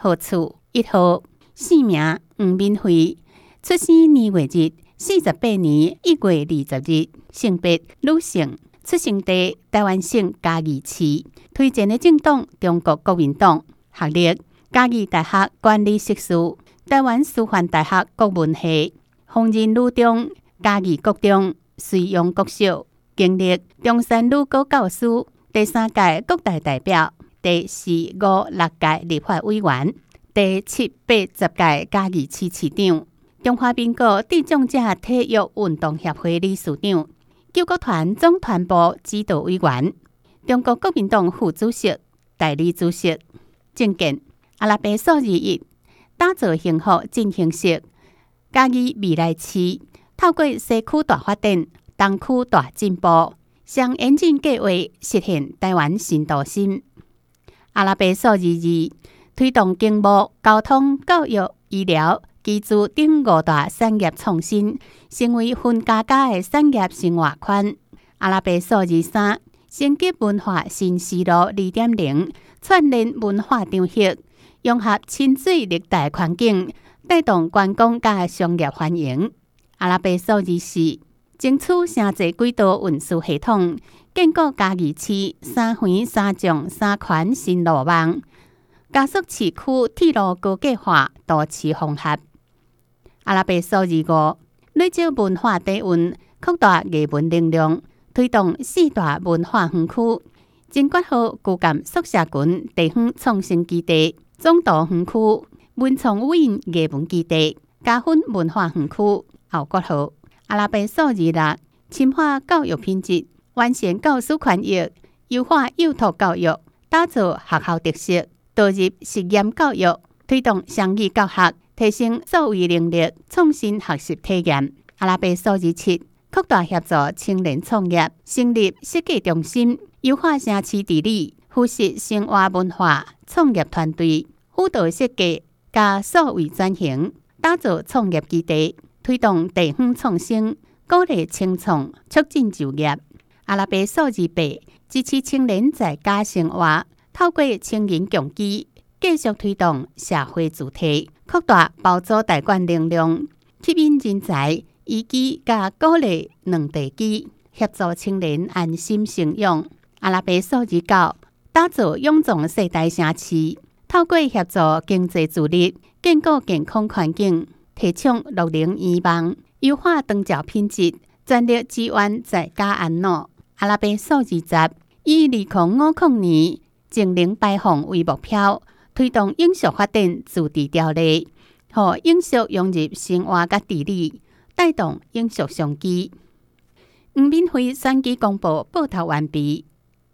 号厝1号，姓名黄敏慧，出生年月日48年1月20日，性别女性，出生地台湾省嘉义市，推荐的政党中国国民党，学历嘉义大学管理硕士，台湾师范大学国文系，丰仁女中、嘉义国中、瑞阳国小，经历中山女高教师，第3届国大代表，第4、5、6届立法委员，第7、8、10届嘉义市市长，中华民国智障者体育运动协会理事长，救国团总团部指导委员，中国国民党副主席、代理主席。政见阿拉伯数字1，打造幸福进行式。嘉义未来市透过西区大发展、东区大进步，将严谨计划实现台湾新都心。阿拉伯数字2，推动经贸、交通、教育、医疗、居住等5大产业创新，成为分家家的产业生活圈。阿拉伯数字3，升级文化新思路 2.0， 串联文化场域，融合亲水热带环境，带动观光甲商业繁荣。阿拉伯数字4，争取城际轨道运输系统，建构嘉义市3环3纵3宽新路网，加速市区铁路高架化、都市缝合。阿拉伯数字5，累积文化底蕴，扩大艺文能量，推动4大文化园区，真国号旧监宿舍群地方创新基地、总图园区、文创舞影艺文基地、嘉芬文化园区、后国号。阿拉伯数字6，深化教育品质，完善教师权益，优化幼托教育，打造学校特色，导入实验教育，推动双语教学，提升数位能力，创新学习体验。阿拉伯数字7，扩大协助青年创业，成立设计中心，优化城市治理，扶持生活文化创业团队，辅导设计加数位转型，打造创业基地，推动地方创新，鼓励青创，促进就业。阿拉伯数字8，支持青年在家生活，透过青银共机，继续推动社会主体，扩大包租代管能量，吸引人才，移居加鼓励两地居，协助青年安心生养。阿拉伯数字9，打造永壮世代城市，透过协助经济自立，建构健康环境，提倡乐龄医望，优化长照品质，全力支援在家安老。阿拉伯数字10，以2050年净零排放为目标，推动永续发展自治条例，让永续融入生活甲治理，带动永续商机。黄敏慧选举公报报道完毕。